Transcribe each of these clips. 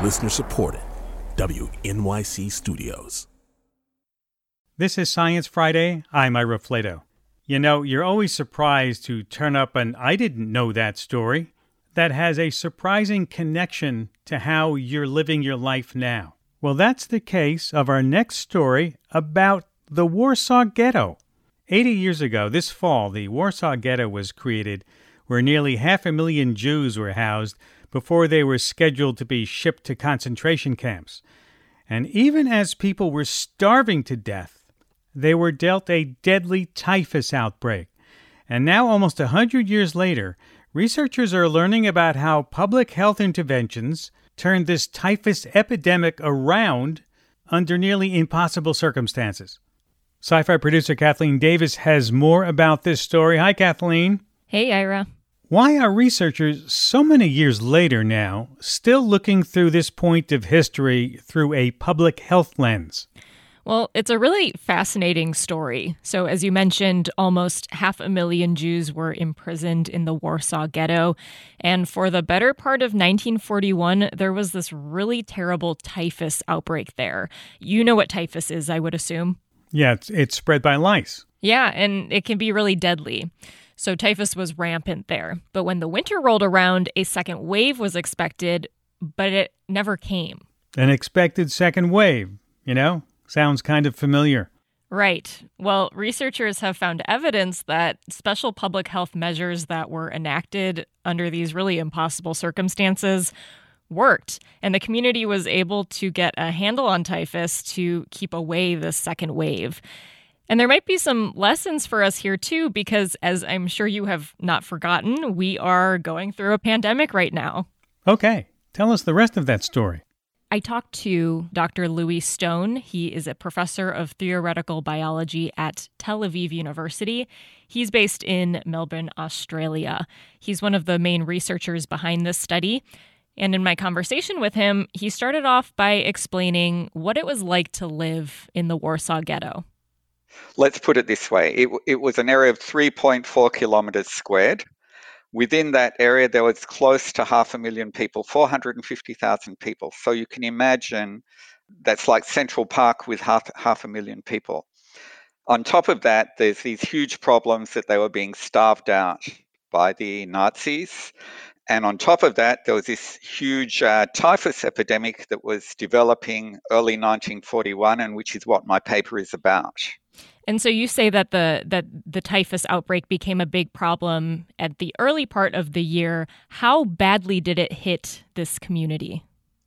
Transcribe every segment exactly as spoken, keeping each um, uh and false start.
Listener supported. W N Y C Studios. This is Science Friday. I'm Ira Flato. You know, you're always surprised to turn up an I didn't know that story that has a surprising connection to how you're living your life now. Well, that's the case of our next story about the Warsaw Ghetto. eighty years ago, this fall, the Warsaw Ghetto was created, where nearly half a million Jews were housed before they were scheduled to be shipped to concentration camps. And even as people were starving to death, they were dealt a deadly typhus outbreak. And now, almost a hundred years later, researchers are learning about how public health interventions turned this typhus epidemic around under nearly impossible circumstances. Sci-Fi producer Kathleen Davis has more about this story. Hi, Kathleen. Hey, Ira. Why are researchers so many years later now still looking through this point of history through a public health lens? Well, it's a really fascinating story. So, as you mentioned, almost half a million Jews were imprisoned in the Warsaw Ghetto. And for the better part of nineteen forty-one, there was this really terrible typhus outbreak there. You know what typhus is, I would assume. Yeah, it's, it's spread by lice. Yeah, and it can be really deadly. So typhus was rampant there. But when the winter rolled around, a second wave was expected, but it never came. An expected second wave, you know? Sounds kind of familiar. Right. Well, researchers have found evidence that special public health measures that were enacted under these really impossible circumstances worked. And the community was able to get a handle on typhus to keep away the second wave. And there might be some lessons for us here, too, because as I'm sure you have not forgotten, we are going through a pandemic right now. Okay. Tell us the rest of that story. I talked to Doctor Louis Stone. He is a professor of theoretical biology at Tel Aviv University. He's based in Melbourne, Australia. He's one of the main researchers behind this study. And in my conversation with him, he started off by explaining what it was like to live in the Warsaw Ghetto. Let's put it this way. It, it was an area of three point four kilometres squared. Within that area, there was close to half a million people, four hundred fifty thousand people. So you can imagine that's like Central Park with half, half a million people. On top of that, there's these huge problems that they were being starved out by the Nazis. And on top of that, there was this huge uh, typhus epidemic that was developing early nineteen forty-one, and which is what my paper is about. And so you say that the that the typhus outbreak became a big problem at the early part of the year. How badly did it hit this community?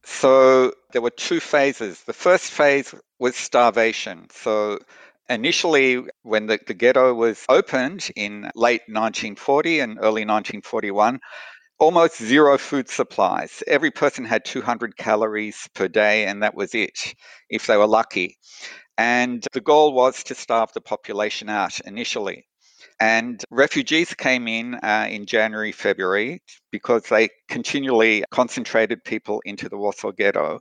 So there were two phases. The first phase was starvation. So initially, when the, the ghetto was opened in late nineteen forty and early nineteen forty-one, almost zero food supplies. Every person had two hundred calories per day, and that was it, if they were lucky. And the goal was to starve the population out initially. And refugees came in uh, in January, February, because they continually concentrated people into the Warsaw Ghetto.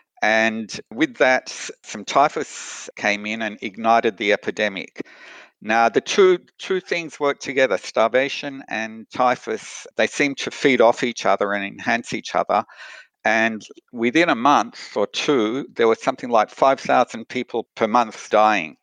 And with that, some typhus came in and ignited the epidemic. Now, the two two things work together, starvation and typhus. They seem to feed off each other and enhance each other. And within a month or two, there was something like five thousand people per month dying.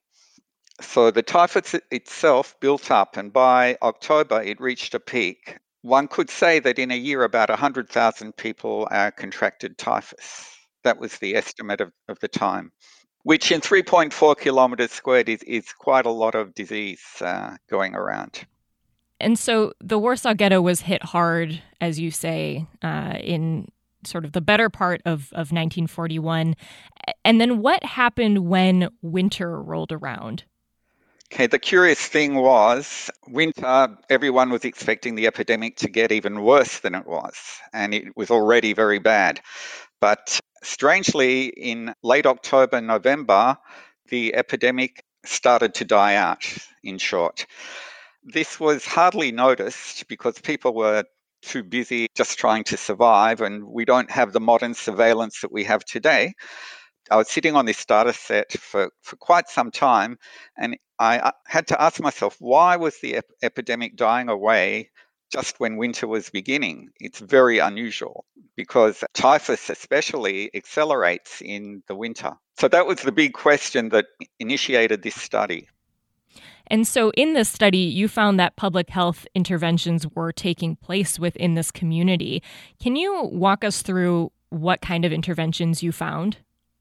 So the typhus itself built up, and by October, it reached a peak. One could say that in a year, about one hundred thousand people uh, contracted typhus. That was the estimate of, of the time, which in three point four kilometres squared is, is quite a lot of disease uh, going around. And so the Warsaw Ghetto was hit hard, as you say, uh, in sort of the better part of, of nineteen forty-one. And then what happened when winter rolled around? Okay, the curious thing was, winter, everyone was expecting the epidemic to get even worse than it was, and it was already very bad. But strangely, in late October, November, the epidemic started to die out, in short. This was hardly noticed because people were too busy just trying to survive, and we don't have the modern surveillance that we have today. I was sitting on this data set for, for quite some time, and I had to ask myself, why was the ep- epidemic dying away just when winter was beginning. It's very unusual because typhus especially accelerates in the winter. So that was the big question that initiated this study. And so in this study, you found that public health interventions were taking place within this community. Can you walk us through what kind of interventions you found?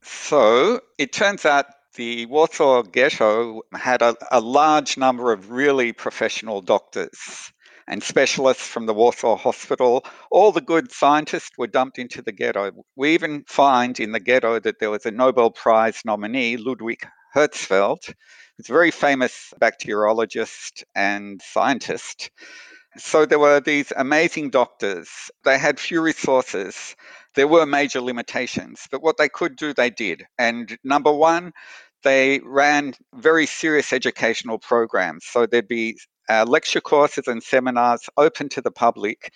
So it turns out the Warsaw Ghetto had a, a large number of really professional doctors and specialists from the Warsaw Hospital. All the good scientists were dumped into the ghetto. We even find in the ghetto that there was a Nobel Prize nominee, Ludwig Hertzfeld, who's a very famous bacteriologist and scientist. So there were these amazing doctors. They had few resources. There were major limitations, but what they could do, they did. And number one, they ran very serious educational programs. So there'd be uh, lecture courses and seminars open to the public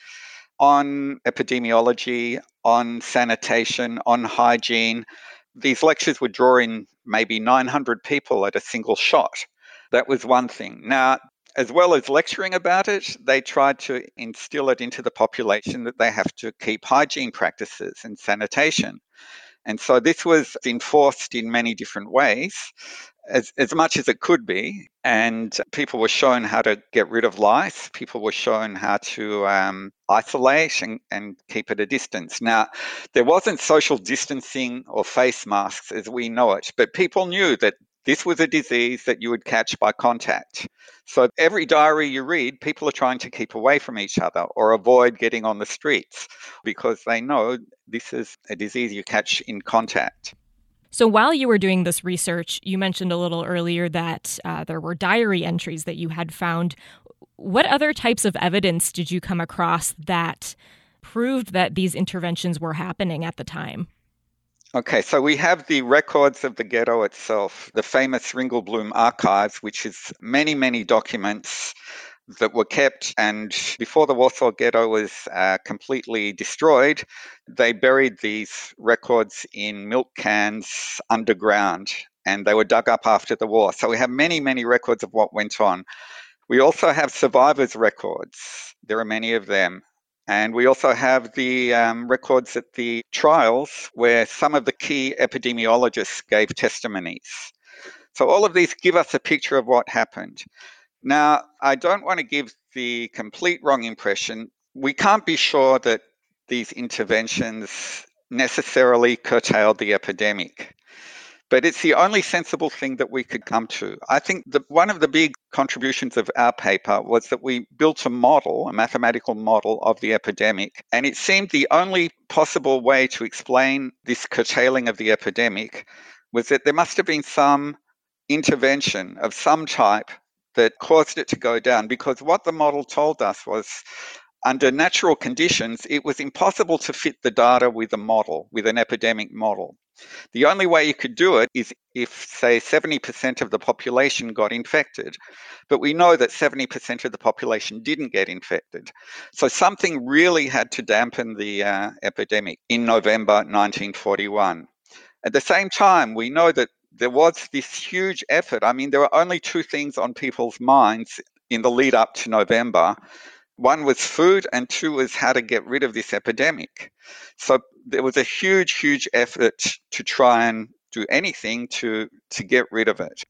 on epidemiology, on sanitation, on hygiene. These lectures would draw in maybe nine hundred people at a single shot. That was one thing. Now, as well as lecturing about it, they tried to instill it into the population that they have to keep hygiene practices and sanitation. And so this was enforced in many different ways, as, as much as it could be. And people were shown how to get rid of lice. People were shown how to um, isolate and, and keep at a distance. Now, there wasn't social distancing or face masks as we know it, but people knew that this was a disease that you would catch by contact. So every diary you read, people are trying to keep away from each other or avoid getting on the streets because they know this is a disease you catch in contact. So while you were doing this research, you mentioned a little earlier that uh, there were diary entries that you had found. What other types of evidence did you come across that proved that these interventions were happening at the time? Okay, so we have the records of the ghetto itself, the famous Ringelblum archives, which is many, many documents that were kept. And before the Warsaw Ghetto was uh, completely destroyed, they buried these records in milk cans underground, and they were dug up after the war. So we have many, many records of what went on. We also have survivors' records. There are many of them. And we also have the um, records at the trials where some of the key epidemiologists gave testimonies. So all of these give us a picture of what happened. Now, I don't want to give the complete wrong impression. We can't be sure that these interventions necessarily curtailed the epidemic. But it's the only sensible thing that we could come to. I think that one of the big contributions of our paper was that we built a model, a mathematical model of the epidemic, and it seemed the only possible way to explain this curtailing of the epidemic was that there must have been some intervention of some type that caused it to go down, because what the model told us was under natural conditions, it was impossible to fit the data with a model, with an epidemic model. The only way you could do it is if, say, seventy percent of the population got infected. But we know that seventy percent of the population didn't get infected. So something really had to dampen the uh, epidemic in November nineteen forty-one. At the same time, we know that there was this huge effort. I mean, there were only two things on people's minds in the lead up to November. One was food, and two was how to get rid of this epidemic. So there was a huge, huge effort to try and do anything to, to get rid of it.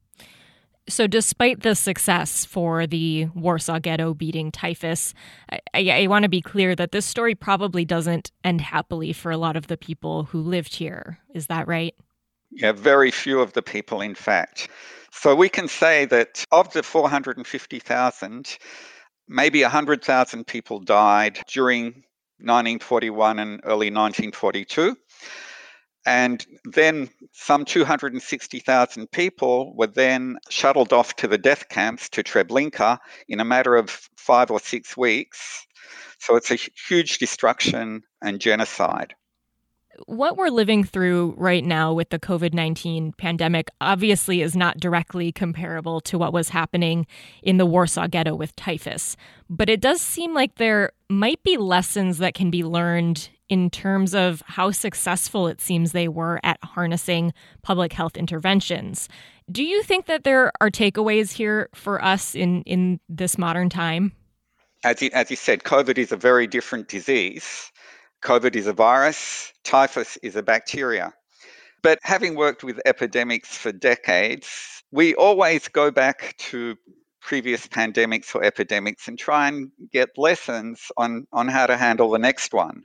So despite the success for the Warsaw Ghetto beating typhus, I, I, I want to be clear that this story probably doesn't end happily for a lot of the people who lived here. Is that right? Yeah, very few of the people, in fact. So we can say that of the four hundred fifty thousand, maybe one hundred thousand people died during nineteen forty-one and early nineteen forty-two. And then some two hundred sixty thousand people were then shuttled off to the death camps to Treblinka in a matter of five or six weeks. So it's a huge destruction and genocide. What we're living through right now with the COVID nineteen pandemic obviously is not directly comparable to what was happening in the Warsaw Ghetto with typhus. But it does seem like there might be lessons that can be learned in terms of how successful it seems they were at harnessing public health interventions. Do you think that there are takeaways here for us in, in this modern time? as you, as you said, COVID is a very different disease. COVID is a virus, typhus is a bacteria. But having worked with epidemics for decades, we always go back to previous pandemics or epidemics and try and get lessons on, on how to handle the next one.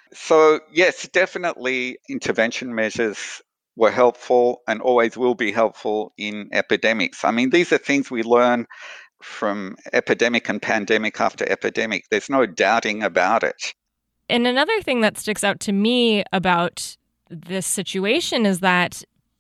So yes, definitely intervention measures were helpful and always will be helpful in epidemics. I mean, these are things we learn from epidemic and pandemic after epidemic. There's no doubting about it. And another thing that sticks out to me about this situation is that,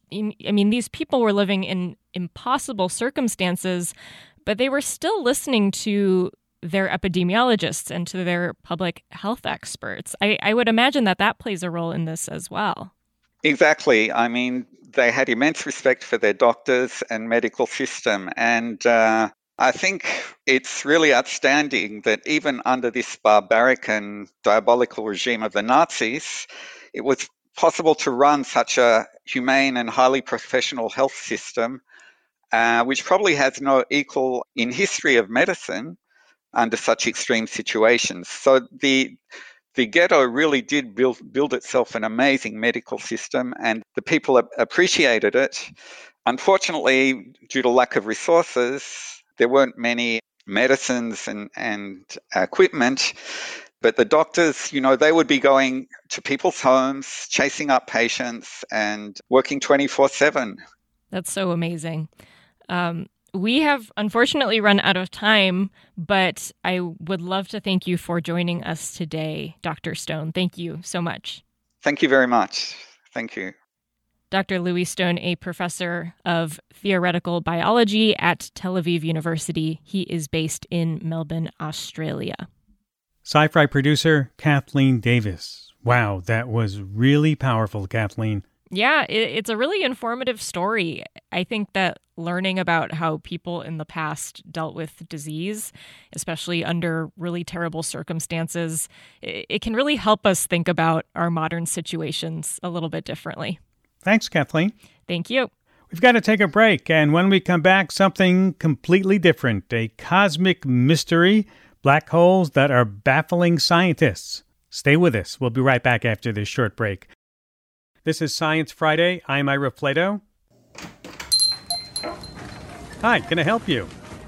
I mean, these people were living in impossible circumstances, but they were still listening to their epidemiologists and to their public health experts. I, I would imagine that that plays a role in this as well. Exactly. I mean, they had immense respect for their doctors and medical system. And uh, I think it's really outstanding that even under this barbaric and diabolical regime of the Nazis, it was possible to run such a humane and highly professional health system, uh, which probably has no equal in history of medicine under such extreme situations. So the the ghetto really did build build itself an amazing medical system, and the people appreciated it. Unfortunately, due to lack of resources, there weren't many medicines and, and equipment. But the doctors, you know, they would be going to people's homes, chasing up patients and working twenty-four seven. That's so amazing. Um, we have unfortunately run out of time, but I would love to thank you for joining us today, Doctor Stone. Thank you so much. Thank you very much. Thank you. Doctor Louis Stone, a professor of theoretical biology at Tel Aviv University. He is based in Melbourne, Australia. Sci-Fi producer Kathleen Davis. Wow, that was really powerful, Kathleen. Yeah, it, it's a really informative story. I think that learning about how people in the past dealt with disease, especially under really terrible circumstances, it, it can really help us think about our modern situations a little bit differently. Thanks, Kathleen. Thank you. We've got to take a break, and when we come back, something completely different, a cosmic mystery, black holes that are baffling scientists. Stay with us. We'll be right back after this short break. This is Science Friday. I'm Ira Flato. Hi, can I help you?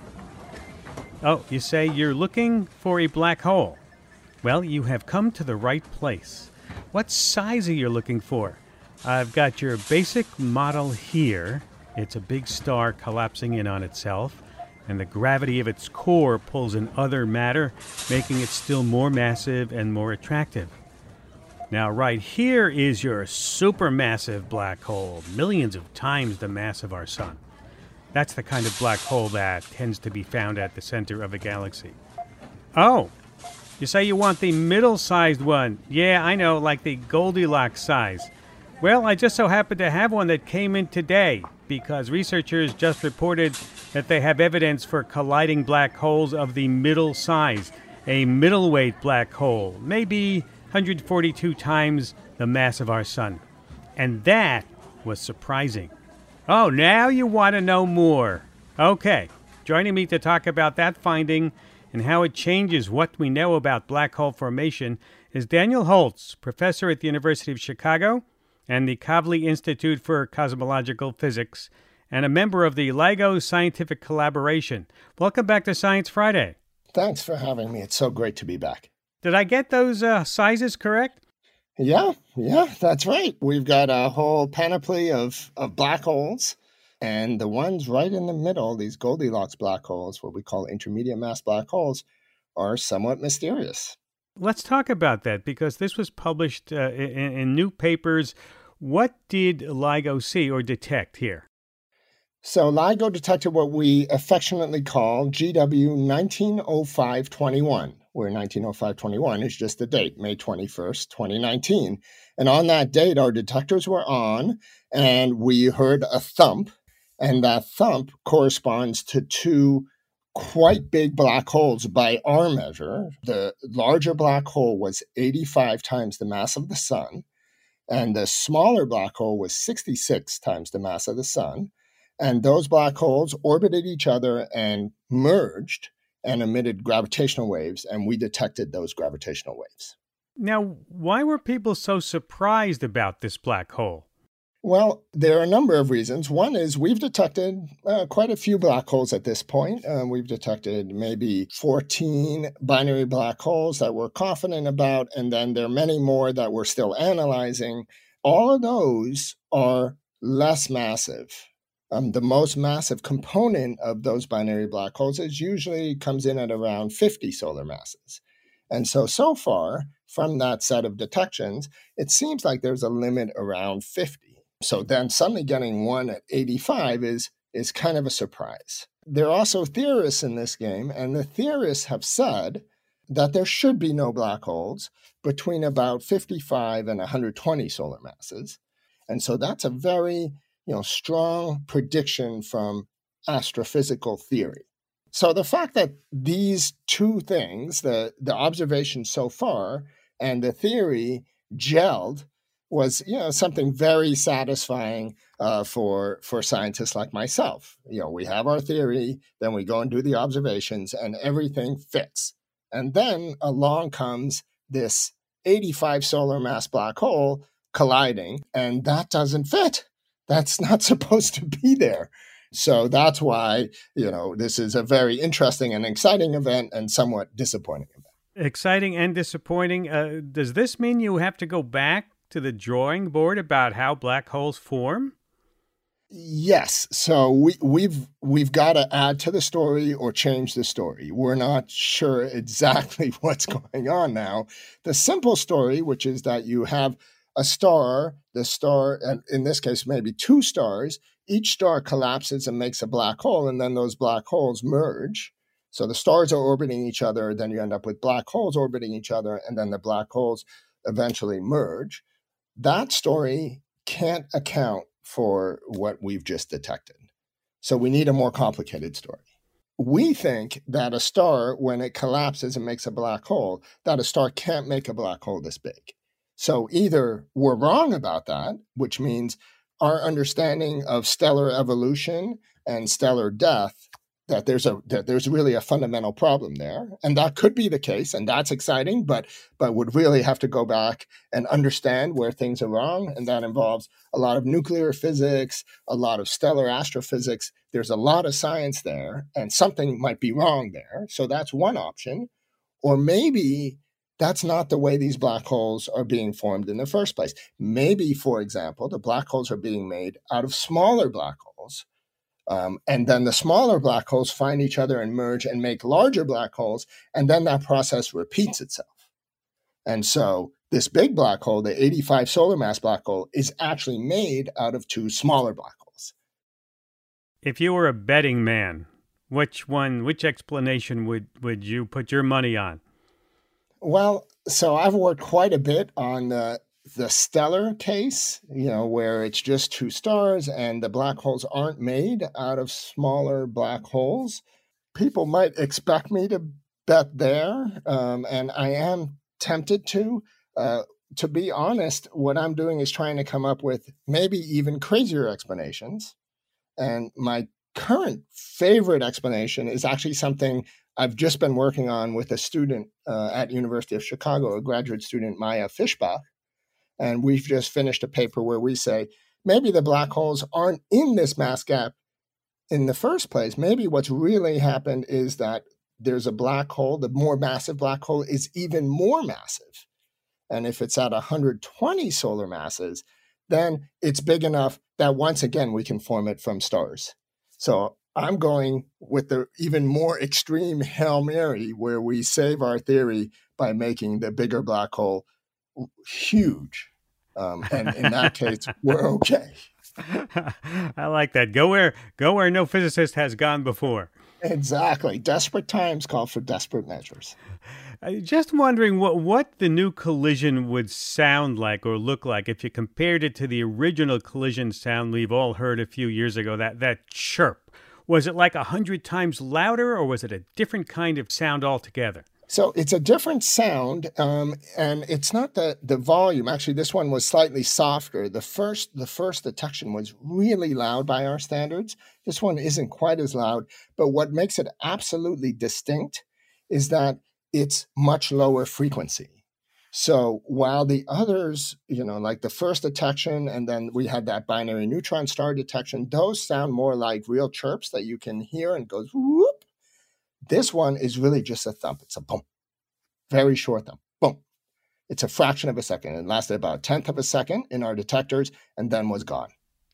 Oh, you say you're looking for a black hole. Well, you have come to the right place. What size are you looking for? I've got your basic model here. It's a big star collapsing in on itself, and the gravity of its core pulls in other matter, making it still more massive and more attractive. Now, right here is your supermassive black hole, millions of times the mass of our sun. That's the kind of black hole that tends to be found at the center of a galaxy. Oh, you say you want the middle-sized one. Yeah, I know, like the Goldilocks size. Well, I just so happen to have one that came in today because researchers just reported that they have evidence for colliding black holes of the middle size, a middleweight black hole, maybe one hundred forty-two times the mass of our sun. And that was surprising. Oh, now you want to know more. Okay, joining me to talk about that finding and how it changes what we know about black hole formation is Daniel Holtz, professor at the University of Chicago and the Kavli Institute for Cosmological Physics, and a member of the LIGO Scientific Collaboration. Welcome back to Science Friday. Thanks for having me. It's so great to be back. Did I get those uh, sizes correct? Yeah, yeah, that's right. We've got a whole panoply of, of black holes, and the ones right in the middle, these Goldilocks black holes, what we call intermediate mass black holes, are somewhat mysterious. Let's talk about that, because this was published uh, in, in new papers. What did LIGO see or detect here? So LIGO detected what we affectionately call G W nineteen oh five twenty-one, where nineteen oh five twenty-one is just the date, May twenty-first, twenty nineteen. And on that date, our detectors were on, and we heard a thump, and that thump corresponds to two quite big black holes by our measure. The larger black hole was eighty-five times the mass of the sun, and the smaller black hole was sixty-six times the mass of the sun. And those black holes orbited each other and merged and emitted gravitational waves, and we detected those gravitational waves. Now, why were people so surprised about this black hole? Well, there are a number of reasons. One is we've detected uh, quite a few black holes at this point. Uh, we've detected maybe fourteen binary black holes that we're confident about, and then there are many more that we're still analyzing. All of those are less massive. Um, the most massive component of those binary black holes is usually comes in at around fifty solar masses. And so, so far, from that set of detections, it seems like there's a limit around fifty. So then suddenly getting one at eighty-five is, is kind of a surprise. There are also theorists in this game, and the theorists have said that there should be no black holes between about fifty-five and one hundred twenty solar masses. And so that's a very, you know, strong prediction from astrophysical theory. So the fact that these two things, the, the observations so far and the theory gelled, was, you know, something very satisfying uh, for for scientists like myself. You know, we have our theory, then we go and do the observations, and everything fits. And then along comes this eighty-five solar mass black hole colliding, and that doesn't fit. That's not supposed to be there. So that's why, you know, this is a very interesting and exciting event and somewhat disappointing event. Exciting and disappointing. Uh, does this mean you have to go back to the drawing board about how black holes form? Yes. So we, we've we've got to add to the story or change the story. We're not sure exactly what's going on now. The simple story, which is that you have a star, the star, and in this case, maybe two stars, each star collapses and makes a black hole, and then those black holes merge. So the stars are orbiting each other, then you end up with black holes orbiting each other, and then the black holes eventually merge. That story can't account for what we've just detected. So we need a more complicated story. We think that a star, when it collapses and makes a black hole, that a star can't make a black hole this big. So either we're wrong about that, which means our understanding of stellar evolution and stellar death, that there's a that there's really a fundamental problem there. And that could be the case, and that's exciting, but but would really have to go back and understand where things are wrong. And that involves a lot of nuclear physics, a lot of stellar astrophysics. There's a lot of science there, and something might be wrong there. So that's one option. Or maybe that's not the way these black holes are being formed in the first place. Maybe, for example, the black holes are being made out of smaller black holes. Um, and then the smaller black holes find each other and merge and make larger black holes, and then that process repeats itself. And so this big black hole, the eighty-five solar mass black hole, is actually made out of two smaller black holes. If you were a betting man, which one, which explanation would, would you put your money on? Well, so I've worked quite a bit on the the stellar case, you know, where it's just two stars and the black holes aren't made out of smaller black holes. People might expect me to bet there, um, and I am tempted to. Uh, to be honest, what I'm doing is trying to come up with maybe even crazier explanations. And my current favorite explanation is actually something I've just been working on with a student uh, at University of Chicago, a graduate student, Maya Fischbach. And we've just finished a paper where we say, maybe the black holes aren't in this mass gap in the first place. Maybe what's really happened is that there's a black hole. The more massive black hole is even more massive. And if it's at one hundred twenty solar masses, then it's big enough that once again, we can form it from stars. So I'm going with the even more extreme Hail Mary, where we save our theory by making the bigger black hole huge. Um, and in that case, we're okay. I like that. Go where go where no physicist has gone before. Exactly. Desperate times call for desperate measures. Just wondering what, what the new collision would sound like or look like if you compared it to the original collision sound we've all heard a few years ago, that, that chirp. Was it like a hundred times louder, or was it a different kind of sound altogether? So it's a different sound, um, and it's not the the volume. Actually, this one was slightly softer. The first the first detection was really loud by our standards. This one isn't quite as loud, but what makes it absolutely distinct is that it's much lower frequency. So while the others, you know, like the first detection, and then we had that binary neutron star detection, those sound more like real chirps that you can hear and goes whoop. This one is really just a thump. It's a boom, very short thump, boom. It's a fraction of a second. It lasted about a tenth of a second in our detectors and then was gone.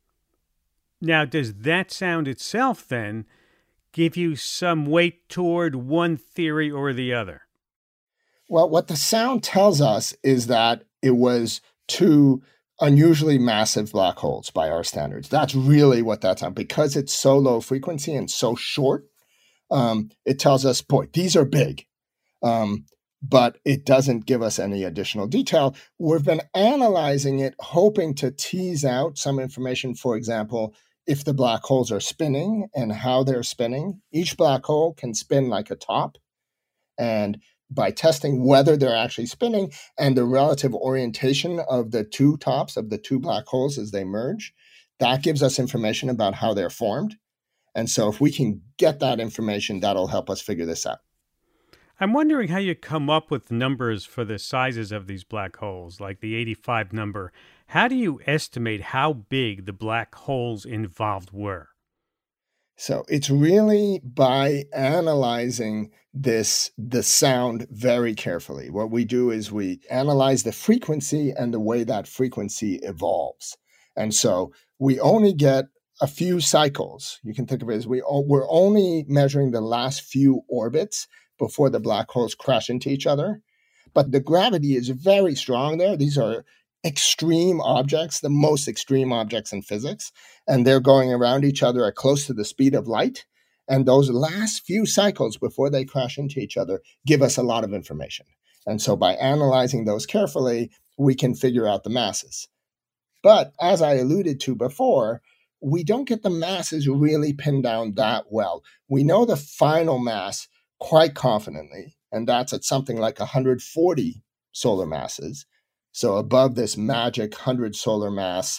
Now, does that sound itself then give you some weight toward one theory or the other? Well, what the sound tells us is that it was two unusually massive black holes by our standards. That's really what that's on. Because it's so low frequency and so short, Um, it tells us, boy, these are big, um, but it doesn't give us any additional detail. We've been analyzing it, hoping to tease out some information. For example, if the black holes are spinning and how they're spinning. Each black hole can spin like a top. And by testing whether they're actually spinning and the relative orientation of the two tops of the two black holes as they merge, that gives us information about how they're formed. And so if we can get that information, that'll help us figure this out. I'm wondering how you come up with numbers for the sizes of these black holes, like the eighty-five number. How do you estimate how big the black holes involved were? So it's really by analyzing this, the sound very carefully. What we do is we analyze the frequency and the way that frequency evolves. And so we only get a few cycles. You can think of it as we, we're only measuring the last few orbits before the black holes crash into each other. But the gravity is very strong there. These are extreme objects, the most extreme objects in physics, and they're going around each other at close to the speed of light. And those last few cycles before they crash into each other give us a lot of information. And so by analyzing those carefully, we can figure out the masses. But as I alluded to before, we don't get the masses really pinned down that well. We know the final mass quite confidently, and that's at something like one hundred forty solar masses. So above this magic one hundred solar mass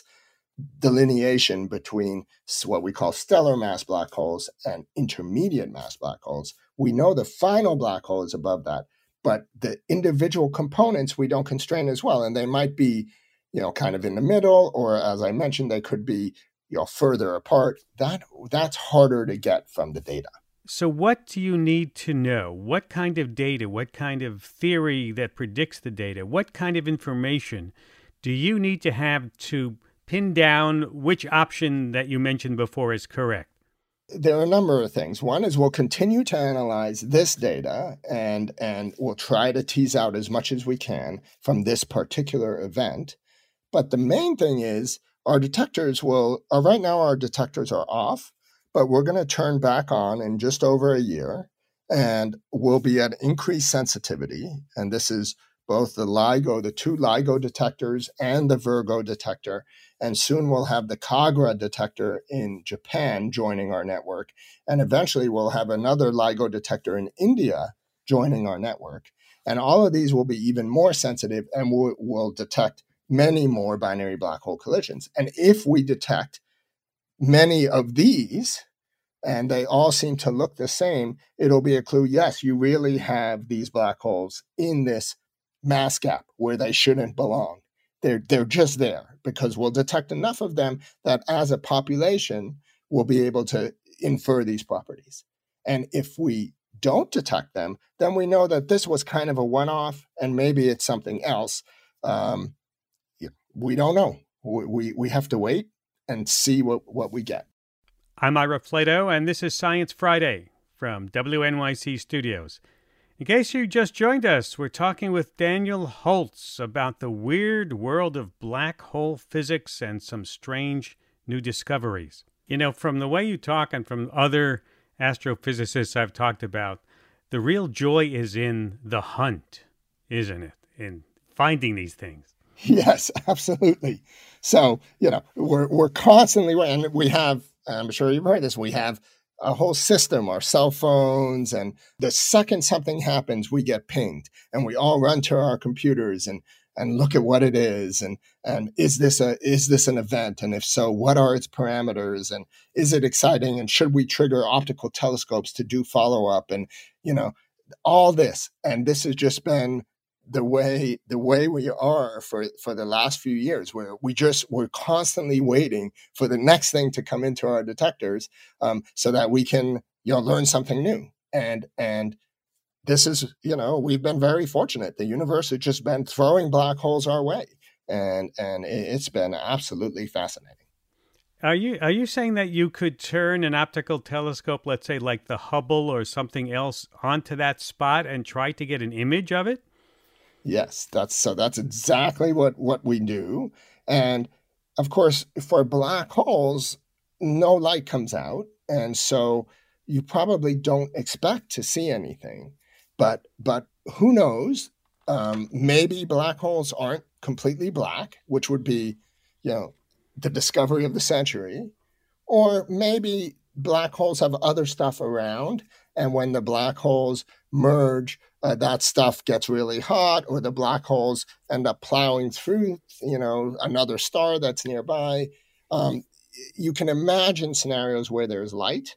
delineation between what we call stellar mass black holes and intermediate mass black holes, we know the final black hole is above that, but the individual components we don't constrain as well. And they might be, you know, kind of in the middle, or as I mentioned, they could be, you know, further apart. That that's harder to get from the data. So what do you need to know? What kind of data, what kind of theory that predicts the data, what kind of information do you need to have to pin down which option that you mentioned before is correct? There are a number of things. One is we'll continue to analyze this data and, and we'll try to tease out as much as we can from this particular event. But the main thing is our detectors will, uh, right now our detectors are off, but we're going to turn back on in just over a year, and we'll be at increased sensitivity. And this is both the LIGO, the two LIGO detectors and the Virgo detector. And soon we'll have the Kagra detector in Japan joining our network. And eventually we'll have another LIGO detector in India joining our network. And all of these will be even more sensitive and will, will detect many more binary black hole collisions. And if we detect many of these, and they all seem to look the same, it'll be a clue, yes, you really have these black holes in this mass gap where they shouldn't belong. They're, they're just there because we'll detect enough of them that as a population, we'll be able to infer these properties. And if we don't detect them, then we know that this was kind of a one-off and maybe it's something else. Um, we don't know. We, we, we have to wait and see what, what we get. I'm Ira Flatow, and this is Science Friday from W N Y C Studios. In case you just joined us, we're talking with Daniel Holtz about the weird world of black hole physics and some strange new discoveries. You know, from the way you talk and from other astrophysicists I've talked about, the real joy is in the hunt, isn't it? In finding these things. Yes, absolutely. So, you know, we're we're constantly, and we have, I'm sure you've heard this, we have a whole system, our cell phones, and the second something happens, we get pinged, and we all run to our computers and and look at what it is, and and is this a is this an event, and if so, what are its parameters, and is it exciting, and should we trigger optical telescopes to do follow up, and you know all this, and this has just been the way the way we are for for the last few years, where we just we're constantly waiting for the next thing to come into our detectors, um, so that we can you know learn something new, and and this is you know we've been very fortunate. The universe has just been throwing black holes our way, and and it's been absolutely fascinating. Are you are you saying that you could turn an optical telescope, let's say like the Hubble or something else, onto that spot and try to get an image of it? Yes, that's so that's exactly what, what we do. And of course, for black holes, no light comes out. And so you probably don't expect to see anything. But but who knows? Um, maybe black holes aren't completely black, which would be, you know, the discovery of the century. Or maybe black holes have other stuff around. And when the black holes merge, uh, that stuff gets really hot, or the black holes end up plowing through, you know, another star that's nearby. Um, you can imagine scenarios where there's light,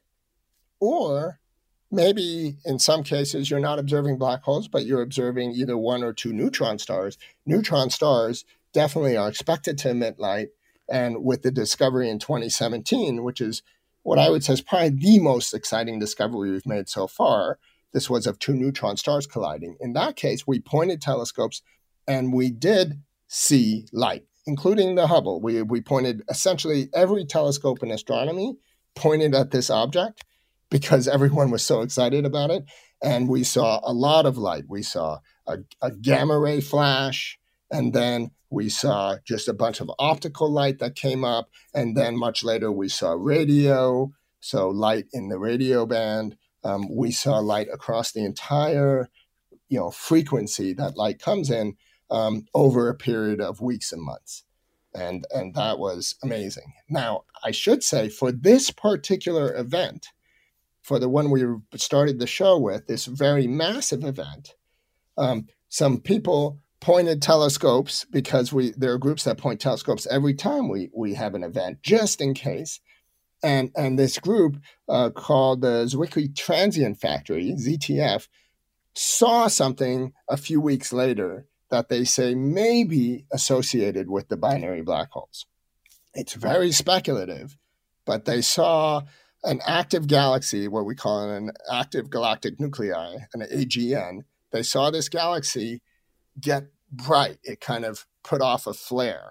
or maybe in some cases you're not observing black holes, but you're observing either one or two neutron stars. Neutron stars definitely are expected to emit light. And with the discovery in twenty seventeen, which is what I would say is probably the most exciting discovery we've made so far, this was of two neutron stars colliding. In that case, we pointed telescopes and we did see light, including the Hubble. We, we pointed essentially every telescope in astronomy pointed at this object because everyone was so excited about it. And we saw a lot of light. We saw a, a gamma ray flash, and then we saw just a bunch of optical light that came up. And then much later, we saw radio, so light in the radio band. Um, we saw light across the entire, you know, frequency that light comes in um, over a period of weeks and months. And, and that was amazing. Now, I should say for this particular event, for the one we started the show with, this very massive event, um, some people pointed telescopes because we there are groups that point telescopes every time we we have an event, just in case. And and this group uh, called the Zwicky Transient Factory, Z T F, saw something a few weeks later that they say may be associated with the binary black holes. It's very speculative, but they saw an active galaxy, what we call an active galactic nuclei, an A G N. They saw this galaxy get bright. It kind of put off a flare.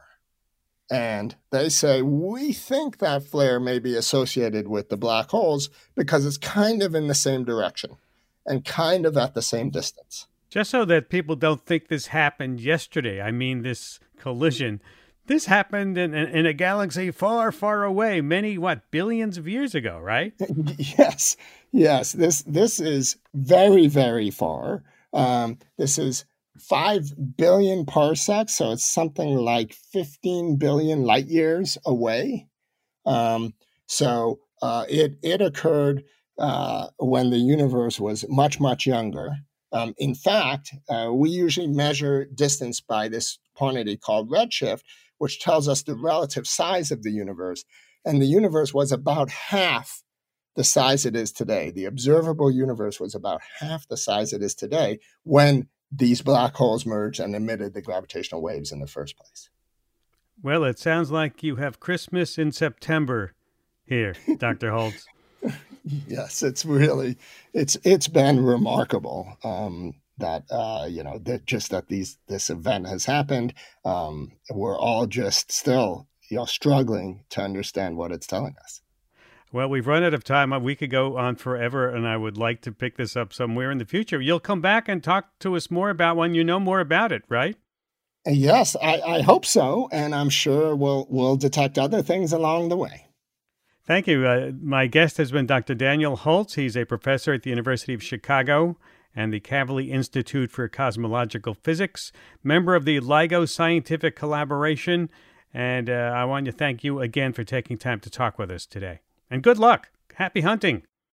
And they say, we think that flare may be associated with the black holes because it's kind of in the same direction and kind of at the same distance. Just so that people don't think this happened yesterday, I mean, this collision, this happened in, in, in a galaxy far, far away, many, what, billions of years ago, right? Yes, yes. This, this is very, very far. Um, this is five billion parsecs, so it's something like fifteen billion light years away. Um, so uh, it it occurred uh, when the universe was much, much younger. Um, in fact, uh, we usually measure distance by this quantity called redshift, which tells us the relative size of the universe. And the universe was about half the size it is today. The observable universe was about half the size it is today when these black holes merged and emitted the gravitational waves in the first place. Well, it sounds like you have Christmas in September here, Doctor Holtz. Yes, it's really, it's it's been remarkable um, that, uh, you know, that just that these this event has happened. Um, we're all just still, you know, struggling to understand what it's telling us. Well, we've run out of time. We could go on forever, and I would like to pick this up somewhere in the future. You'll come back and talk to us more about when you know more about it, right? Yes, I, I hope so, and I'm sure we'll we'll detect other things along the way. Thank you. Uh, my guest has been Doctor Daniel Holtz. He's a professor at the University of Chicago and the Kavli Institute for Cosmological Physics, member of the LIGO Scientific Collaboration, and uh, I want to thank you again for taking time to talk with us today. And good luck. Happy hunting.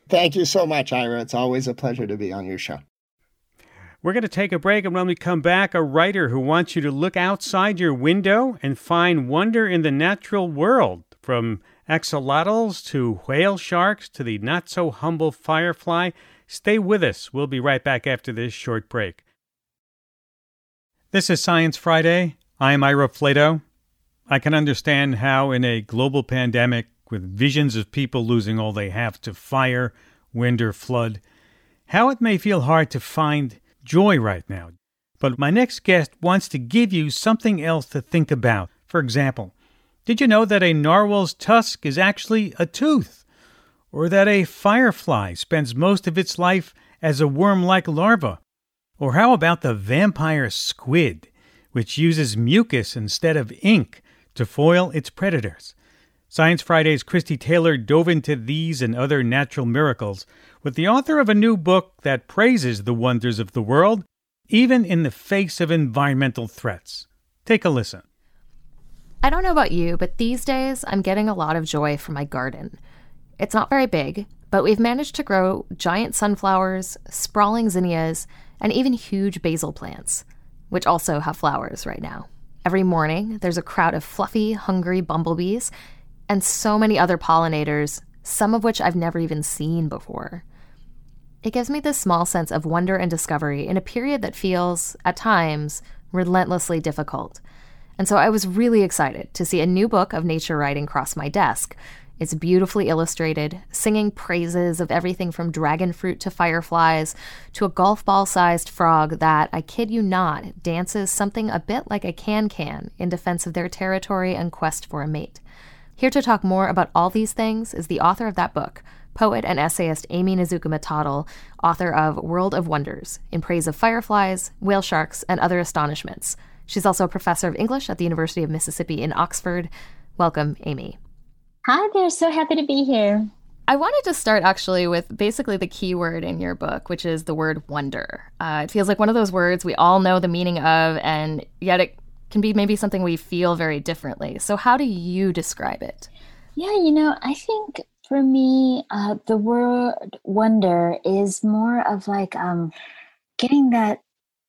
Thank you so much, Ira. It's always a pleasure to be on your show. We're going to take a break, and when we come back, a writer who wants you to look outside your window and find wonder in the natural world, from axolotls to whale sharks to the not-so-humble firefly. Stay with us. We'll be right back after this short break. This is Science Friday. I'm Ira Flatow. I can understand how in a global pandemic with visions of people losing all they have to fire, wind, or flood, how it may feel hard to find joy right now. But my next guest wants to give you something else to think about. For example, did you know that a narwhal's tusk is actually a tooth? Or that a firefly spends most of its life as a worm-like larva? Or how about the vampire squid, which uses mucus instead of ink to foil its predators? Science Friday's Christy Taylor dove into these and other natural miracles with the author of a new book that praises the wonders of the world, even in the face of environmental threats. Take a listen. I don't know about you, but these days I'm getting a lot of joy from my garden. It's not very big, but we've managed to grow giant sunflowers, sprawling zinnias, and even huge basil plants, which also have flowers right now. Every morning, there's a crowd of fluffy, hungry bumblebees, and so many other pollinators, some of which I've never even seen before. It gives me this small sense of wonder and discovery in a period that feels, at times, relentlessly difficult. And so I was really excited to see a new book of nature writing cross my desk. It's beautifully illustrated, singing praises of everything from dragon fruit to fireflies to a golf ball-sized frog that, I kid you not, dances something a bit like a can-can in defense of their territory and quest for a mate. Here to talk more about all these things is the author of that book, poet and essayist Amy Nezhukumah-Tuttle, author of World of Wonders, in praise of fireflies, whale sharks, and other astonishments. She's also a professor of English at the University of Mississippi in Oxford. Welcome, Amy. Hi there, so happy to be here. I wanted to start actually with basically the key word in your book, which is the word wonder. Uh, it feels like one of those words we all know the meaning of, and yet it can be maybe something we feel very differently. So how do you describe it? Yeah, you know, I think for me, uh, the word wonder is more of like um, getting that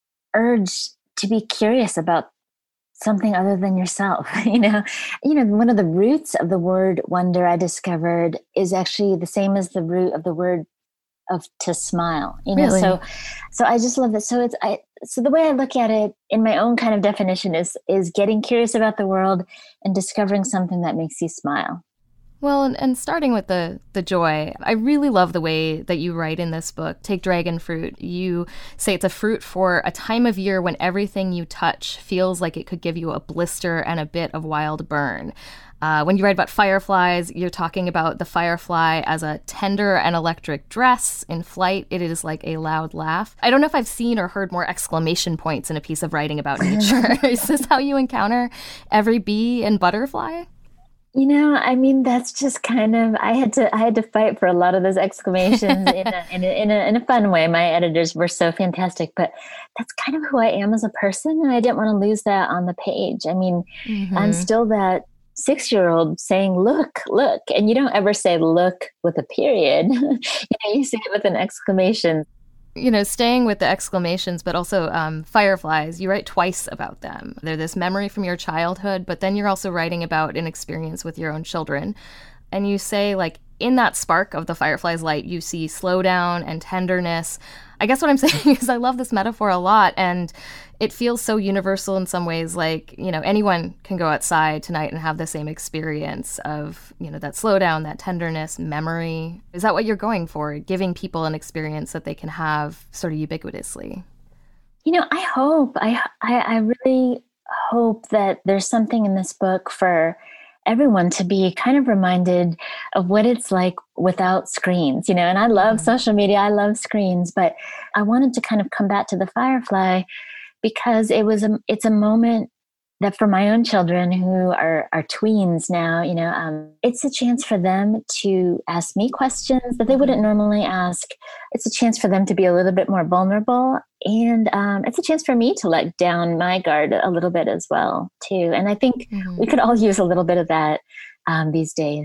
urge to be curious about something other than yourself. you know, you know, one of the roots of the word wonder I discovered is actually the same as the root of the word of to smile. You know, Really? so so I just love it. So it's I so the way I look at it in my own kind of definition is is getting curious about the world and discovering something that makes you smile. Well, and, and starting with the, the joy, I really love the way that you write in this book. Take dragon fruit. You say it's a fruit for a time of year when everything you touch feels like it could give you a blister and a bit of wild burn. Uh, when you write about fireflies, you're talking about the firefly as a tender and electric dress. In flight, it is like a loud laugh. I don't know if I've seen or heard more exclamation points in a piece of writing about nature. Is this how you encounter every bee and butterfly? You know, I mean, that's just kind of, I had to, I had to fight for a lot of those exclamations in a, in a, in a, in a fun way. My editors were so fantastic, but that's kind of who I am as a person. And I didn't want to lose that on the page. I mean, mm-hmm. I'm still that six-year-old saying, look, look, and you don't ever say look with a period. you know, you say it with an exclamation. You know, staying with the exclamations, but also um, fireflies, you write twice about them. They're this memory from your childhood, but then you're also writing about an experience with your own children. And you say, like, in that spark of the firefly's light, you see slowdown and tenderness. I guess what I'm saying is I love this metaphor a lot, and it feels so universal in some ways. Like, you know, anyone can go outside tonight and have the same experience of, you know, that slowdown, that tenderness, memory. Is that what you're going for, giving people an experience that they can have sort of ubiquitously? You know, I hope, I, I, I really hope that there's something in this book for everyone to be kind of reminded of what it's like without screens, you know, and I love mm-hmm. social media, I love screens, but I wanted to kind of come back to the firefly because it was a, it's a moment that for my own children who are, are tweens now, you know, um, it's a chance for them to ask me questions that they wouldn't normally ask. It's a chance for them to be a little bit more vulnerable. And um, it's a chance for me to let down my guard a little bit as well, too. And I think mm-hmm. we could all use a little bit of that um, these days.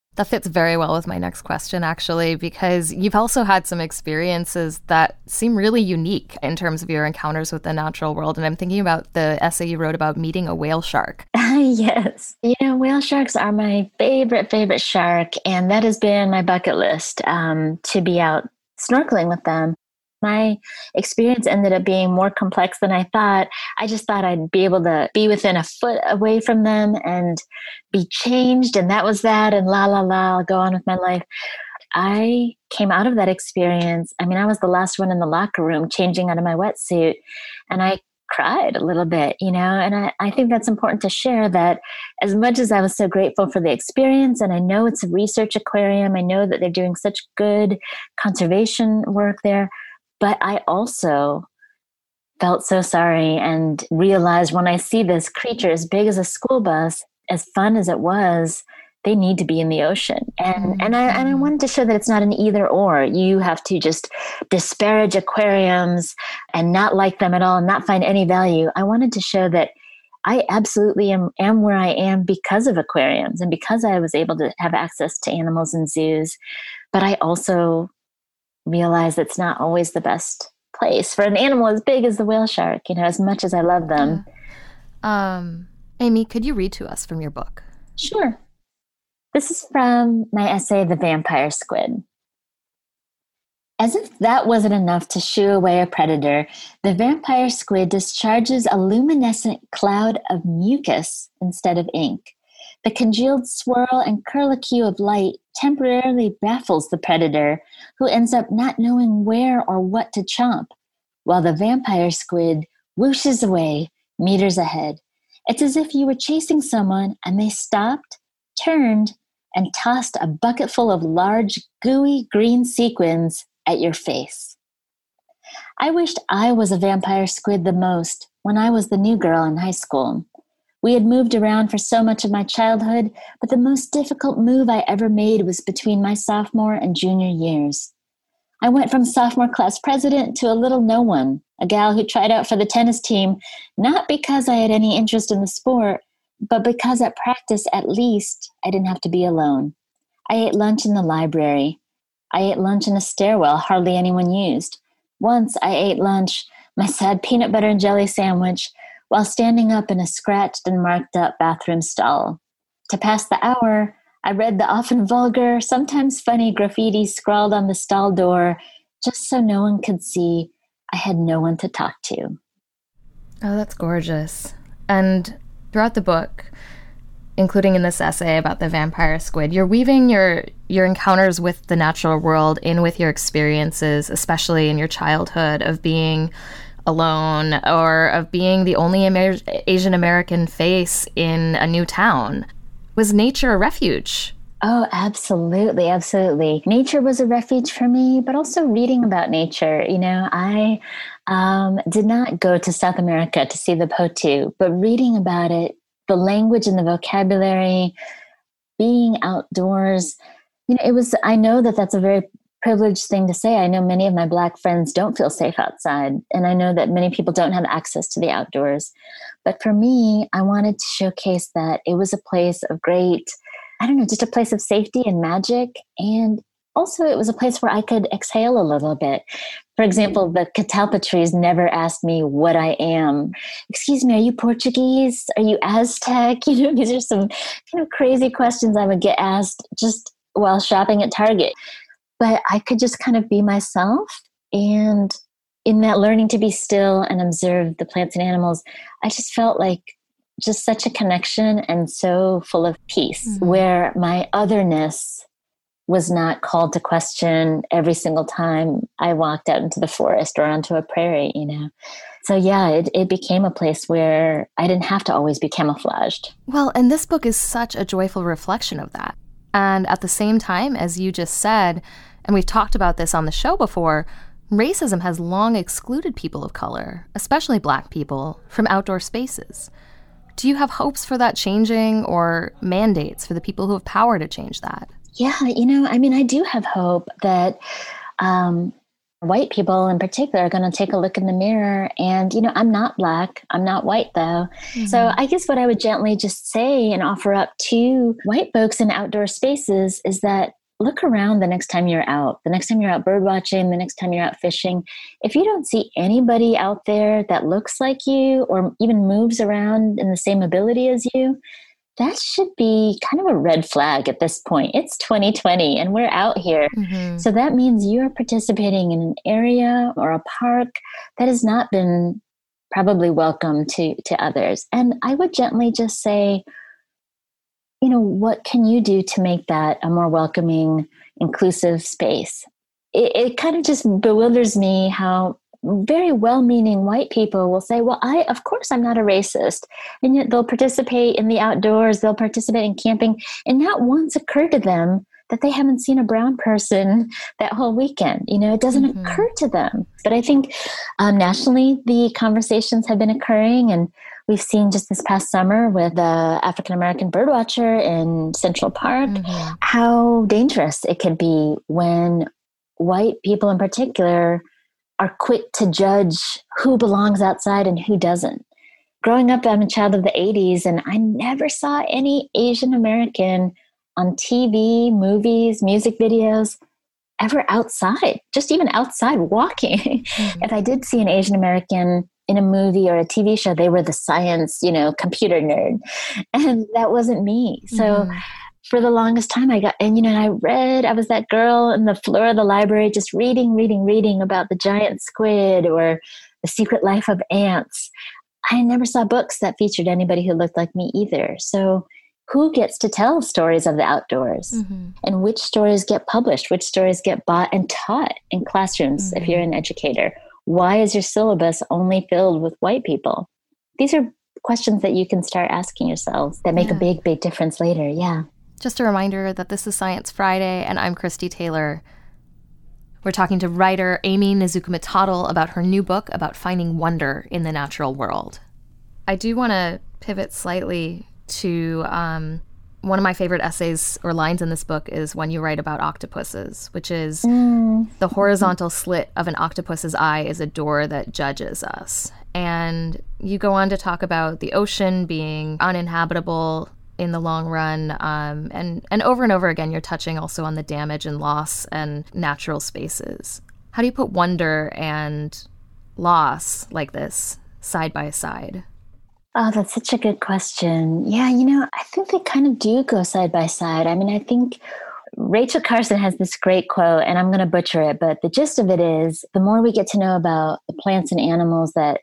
That fits very well with my next question, actually, because you've also had some experiences that seem really unique in terms of your encounters with the natural world. And I'm thinking about the essay you wrote about meeting a whale shark. Yes. You know, whale sharks are my favorite, favorite shark. And that has been my bucket list, um, to be out snorkeling with them. My experience ended up being more complex than I thought. I just thought I'd be able to be within a foot away from them and be changed, and that was that, and la, la, la, I'll go on with my life. I came out of that experience. I mean, I was the last one in the locker room changing out of my wetsuit, and I cried a little bit, you know, and I, I think that's important to share, that as much as I was so grateful for the experience, and I know it's a research aquarium, I know that they're doing such good conservation work there, but I also felt so sorry and realized when I see this creature as big as a school bus, as fun as it was, they need to be in the ocean. And mm-hmm. and I and I wanted to show that it's not an either or. You have to just disparage aquariums and not like them at all and not find any value. I wanted to show that I absolutely am, am where I am because of aquariums and because I was able to have access to animals in zoos. But I also realize it's not always the best place for an animal as big as the whale shark, you know, as much as I love them. Yeah. Um, Amy, could you read to us from your book? Sure. This is from my essay, The Vampire Squid. As if that wasn't enough to shoo away a predator, the vampire squid discharges a luminescent cloud of mucus instead of ink. The congealed swirl and curlicue of light temporarily baffles the predator, who ends up not knowing where or what to chomp, while the vampire squid whooshes away meters ahead. It's as if you were chasing someone and they stopped, turned, and tossed a bucket full of large, gooey green sequins at your face. I wished I was a vampire squid the most when I was the new girl in high school. We had moved around for so much of my childhood, but the most difficult move I ever made was between my sophomore and junior years. I went from sophomore class president to a little no one, a gal who tried out for the tennis team, not because I had any interest in the sport, but because at practice, at least, I didn't have to be alone. I ate lunch in the library. I ate lunch in a stairwell hardly anyone used. Once I ate lunch, my sad peanut butter and jelly sandwich, while standing up in a scratched and marked up bathroom stall. To pass the hour, I read the often vulgar, sometimes funny graffiti scrawled on the stall door, just so no one could see I had no one to talk to. Oh, that's gorgeous. And throughout the book, including in this essay about the vampire squid, you're weaving your your encounters with the natural world in with your experiences, especially in your childhood of being alone or of being the only Amer- Asian American face in a new town. Was nature a refuge? Oh, absolutely, absolutely. Nature was a refuge for me, but also reading about nature. You know, I um, did not go to South America to see the Potu, but reading about it, the language and the vocabulary, being outdoors, you know, it was, I know that that's a very privileged thing to say. I know many of my Black friends don't feel safe outside, and I know that many people don't have access to the outdoors. But for me, I wanted to showcase that it was a place of great, I don't know, just a place of safety and magic. And also it was a place where I could exhale a little bit. For example, the catalpa trees never asked me what I am. Excuse me, are you Portuguese? Are you Aztec? You know, these are some kind of crazy questions I would get asked just while shopping at Target. But I could just kind of be myself. And in that learning to be still and observe the plants and animals, I just felt like just such a connection and so full of peace, mm-hmm. where my otherness was not called to question every single time I walked out into the forest or onto a prairie, you know. So yeah, it, it became a place where I didn't have to always be camouflaged. Well, and this book is such a joyful reflection of that. And at the same time, as you just said, and we've talked about this on the show before, racism has long excluded people of color, especially Black people, from outdoor spaces. Do you have hopes for that changing, or mandates for the people who have power to change that? Yeah, you know, I mean, I do have hope that um, white people in particular are going to take a look in the mirror. And, you know, I'm not Black. I'm not white, though. Mm-hmm. So I guess what I would gently just say and offer up to white folks in outdoor spaces is that look around the next time you're out, the next time you're out bird watching, the next time you're out fishing. If you don't see anybody out there that looks like you or even moves around in the same ability as you, that should be kind of a red flag at this point. It's twenty twenty and we're out here. Mm-hmm. So that means you're participating in an area or a park that has not been probably welcome to, to others. And I would gently just say, you know, what can you do to make that a more welcoming, inclusive space? It, it kind of just bewilders me how very well-meaning white people will say, well, I, of course, I'm not a racist. And yet they'll participate in the outdoors, they'll participate in camping, and not once occurred to them that they haven't seen a brown person that whole weekend. You know, it doesn't mm-hmm. occur to them. But I think um, nationally, the conversations have been occurring, and we've seen just this past summer with the African-American birdwatcher in Central Park, mm-hmm. how dangerous it can be when white people in particular are quick to judge who belongs outside and who doesn't. Growing up, I'm a child of the eighties, and I never saw any Asian American on T V, movies, music videos, ever outside, just even outside walking. Mm-hmm. If I did see an Asian American in a movie or a T V show, they were the science, you know, computer nerd. And that wasn't me. So mm-hmm. for the longest time I got, and you know, I read, I was that girl in the floor of the library, just reading, reading, reading about the giant squid or the secret life of ants. I never saw books that featured anybody who looked like me either. So who gets to tell stories of the outdoors mm-hmm. and which stories get published, which stories get bought and taught in classrooms mm-hmm. if you're an educator? Why is your syllabus only filled with white people? These are questions that you can start asking yourselves that make yeah. a big, big difference later. Yeah. Just a reminder that this is Science Friday, and I'm Christy Taylor. We're talking to writer Amy Nezhukumay-Tuttle about her new book about finding wonder in the natural world. I do want to pivot slightly to um, one of my favorite essays or lines in this book is when you write about octopuses, which is mm. the horizontal slit of an octopus's eye is a door that judges us. And you go on to talk about the ocean being uninhabitable in the long run. Um, and, and over and over again, you're touching also on the damage and loss and natural spaces. How do you put wonder and loss like this side by side? Oh, that's such a good question. Yeah, you know, I think they kind of do go side by side. I mean, I think Rachel Carson has this great quote, and I'm going to butcher it, but the gist of it is the more we get to know about the plants and animals that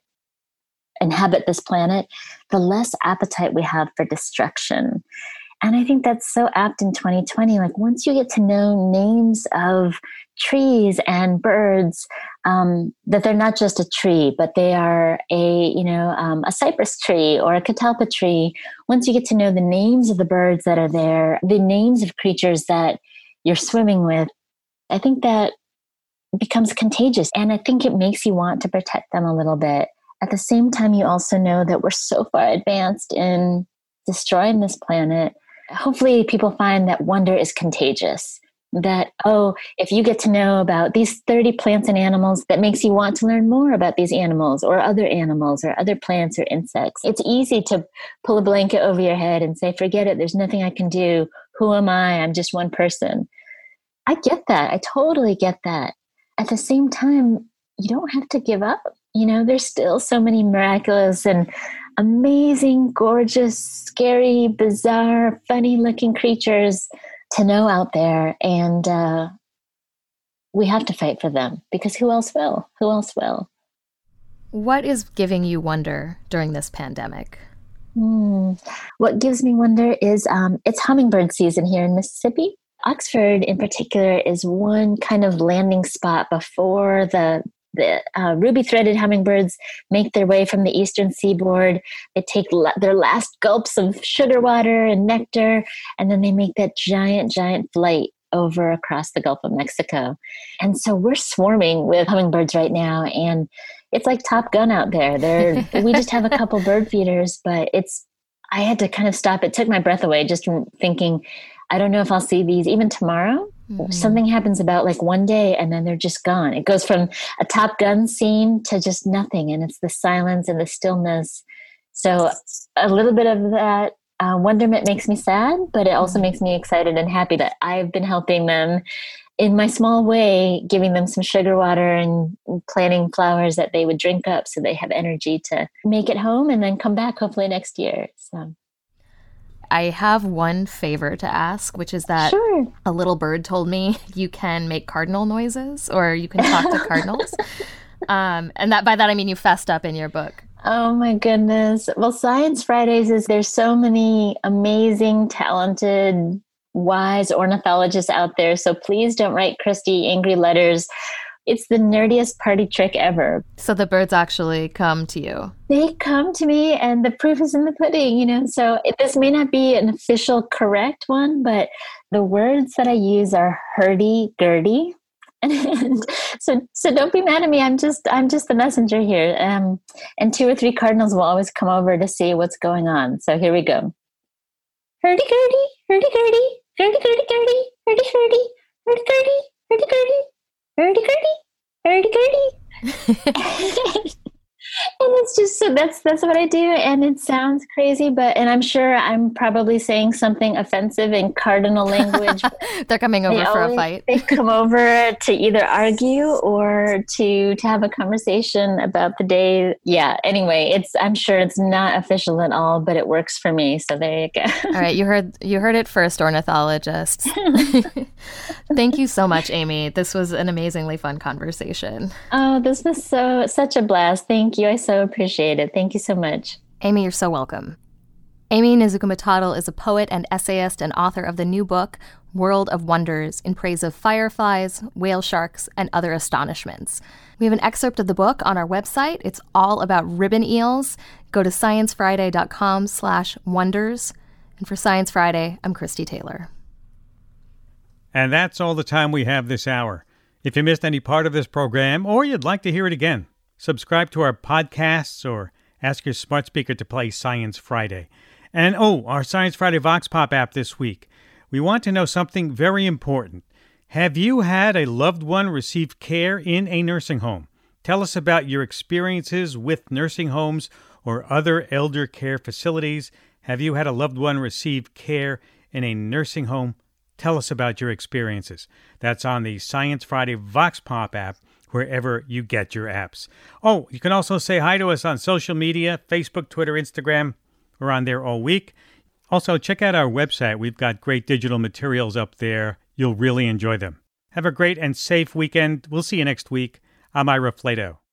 inhabit this planet, the less appetite we have for destruction. And I think that's so apt in twenty twenty. Like once you get to know names of trees and birds, um, that they're not just a tree, but they are a, you know, um, a cypress tree or a catalpa tree. Once you get to know the names of the birds that are there, the names of creatures that you're swimming with, I think that becomes contagious. And I think it makes you want to protect them a little bit. At the same time, you also know that we're so far advanced in destroying this planet. Hopefully people find that wonder is contagious. That, oh, if you get to know about these thirty plants and animals, that makes you want to learn more about these animals or other animals or other plants or insects. It's easy to pull a blanket over your head and say, forget it, there's nothing I can do. Who am I? I'm just one person. I get that. I totally get that. At the same time, you don't have to give up. You know, there's still so many miraculous and amazing, gorgeous, scary, bizarre, funny-looking creatures to know out there. And uh, we have to fight for them because who else will? Who else will? What is giving you wonder during this pandemic? Mm. What gives me wonder is um, it's hummingbird season here in Mississippi. Oxford in particular is one kind of landing spot before the The uh, ruby-threaded hummingbirds make their way from the eastern seaboard. They take la- their last gulps of sugar water and nectar, and then they make that giant, giant flight over across the Gulf of Mexico. And so we're swarming with hummingbirds right now, and it's like Top Gun out there. They're, we just have a couple bird feeders, but it's, I had to kind of stop. It took my breath away just from thinking, I don't know if I'll see these even tomorrow. Mm-hmm. Something happens about like one day and then they're just gone. It goes from a Top Gun scene to just nothing. And it's the silence and the stillness. So a little bit of that uh, wonderment makes me sad, but it also mm-hmm. makes me excited and happy that I've been helping them in my small way, giving them some sugar water and planting flowers that they would drink up so they have energy to make it home and then come back hopefully next year. So I have one favor to ask, which is that sure. a little bird told me you can make cardinal noises or you can talk to cardinals. Um, and that by that, I mean you fessed up in your book. Oh, my goodness. Well, Science Fridays is there's so many amazing, talented, wise ornithologists out there. So please don't write Christy angry letters. It's the nerdiest party trick ever. So the birds actually come to you? They come to me and the proof is in the pudding, you know. So it, this may not be an official correct one, but the words that I use are hurdy-gurdy. And so so don't be mad at me. I'm just I'm just the messenger here. Um, and two or three cardinals will always come over to see what's going on. So here we go. Hurdy-gurdy, hurdy-gurdy, hurdy-gurdy-gurdy, hurdy-gurdy, hurdy-gurdy, hurdy-gurdy. Hurdy-gurdy, hurdy-gurdy. And it's just so that's that's what I do, and it sounds crazy, but and I'm sure I'm probably saying something offensive in cardinal language. They're coming over they for always, a fight. They come over to either argue or to to have a conversation about the day. Yeah. Anyway, it's I'm sure it's not official at all, but it works for me. So there you go. All right, you heard you heard it first, ornithologists. Thank you so much, Amy. This was an amazingly fun conversation. Oh, this was so such a blast. Thank you. I so appreciate it. Thank you so much. Amy, you're so welcome. Amy Nezhukumatathil is a poet and essayist and author of the new book, World of Wonders, in praise of fireflies, whale sharks, and other astonishments. We have an excerpt of the book on our website. It's all about ribbon eels. Go to sciencefriday.com slash wonders. And for Science Friday, I'm Christy Taylor. And that's all the time we have this hour. If you missed any part of this program or you'd like to hear it again, subscribe to our podcasts or ask your smart speaker to play Science Friday. And oh, our Science Friday Vox Pop app this week. We want to know something very important. Have you had a loved one receive care in a nursing home? Tell us about your experiences with nursing homes or other elder care facilities. Have you had a loved one receive care in a nursing home? Tell us about your experiences. That's on the Science Friday Vox Pop app, wherever you get your apps. Oh, you can also say hi to us on social media, Facebook, Twitter, Instagram. We're on there all week. Also, check out our website. We've got great digital materials up there. You'll really enjoy them. Have a great and safe weekend. We'll see you next week. I'm Ira Flato.